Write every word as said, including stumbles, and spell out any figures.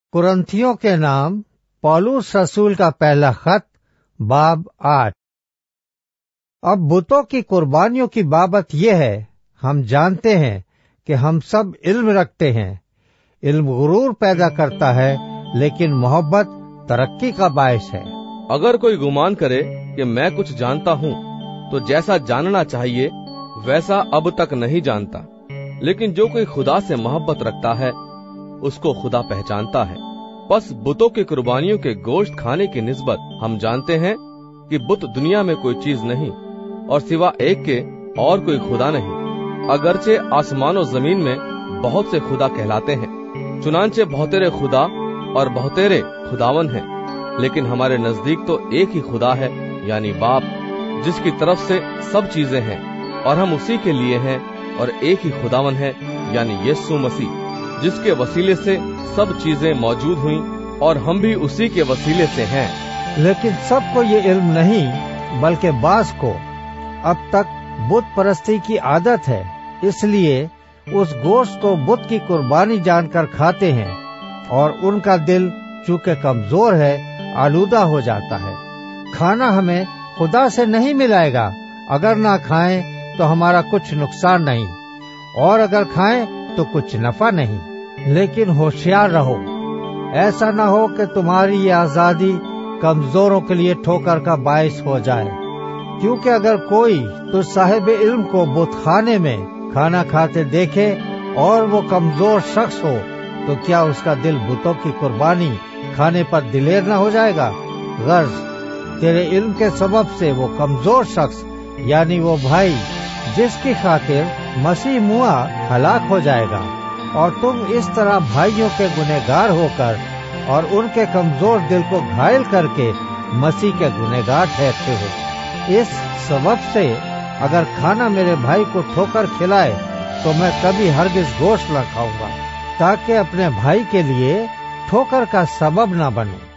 कुरिन्थियों के नाम पौलुस रसूल का पहला खत बाब आठ। अब बुतों की कुर्बानियों की बाबत यह है, हम जानते हैं कि हम सब इल्म रखते हैं। इल्म गुरूर पैदा करता है, लेकिन मोहब्बत तरक्की का बायस है। अगर कोई गुमान करे कि मैं कुछ जानता हूँ, तो जैसा जानना चाहिए वैसा अब तक नहीं जानता। लेकिन जो कोई खुदा से मोहब्बत रखता है, उसको खुदा पहचानता है। बस बुतों की कुर्बानियों के गोश्त खाने की निस्बत हम जानते हैं कि बुत दुनिया में कोई चीज नहीं, और सिवा एक के और कोई खुदा नहीं। अगरचे आसमान और जमीन में बहुत से खुदा कहलाते हैं, चुनांचे बहुतेरे खुदा और बहुतेरे खुदावन हैं, लेकिन हमारे नजदीक तो एक ही खुदा है, यानी बाप, जिसकी तरफ से सब चीजें हैं, और हम उसी के लिए हैं। और एक ही खुदावन है, यानी यीशु मसीह, जिसके वसीले से सब चीजें मौजूद हुई, और हम भी उसी के वसीले से हैं। लेकिन सबको ये इल्म नहीं, बल्कि बास को अब तक बुत परस्ती की आदत है, इसलिए उस गोश्त को बुत की कुर्बानी जानकर खाते हैं, और उनका दिल चूंकि कमजोर है, आलूदा हो जाता है। खाना हमें खुदा से नहीं मिलाएगा। अगर ना खाएं तो हमारा कुछ नुकसान नहीं, और अगर खाएं तो कुछ नफा नहीं। लेकिन होशियार रहो, ऐसा न हो कि तुम्हारी ये आजादी कमजोरों के लिए ठोकर का बायस हो जाए। क्योंकि अगर कोई तो साहिब इल्म को बुत खाने में खाना खाते देखे और वो कमजोर शख्स हो, तो क्या उसका दिल बुतों की कुर्बानी खाने पर दिलेर न हो जाएगा? गर्ज तेरे इल्म के सबब से वो कमजोर शख्स, यानी वो भाई जिसकी खातिर मसीह मुआ, हलाक हो जाएगा, और तुम इस तरह भाइयों के गुनहगार होकर और उनके कमजोर दिल को घायल करके मसीह के गुनहगार ठहरते हो। इस सबब से अगर खाना मेरे भाई को ठोकर खिलाए, तो मैं कभी हरगिज गोश्त न खाऊंगा, ताकि अपने भाई के लिए ठोकर का सबब न बनूं।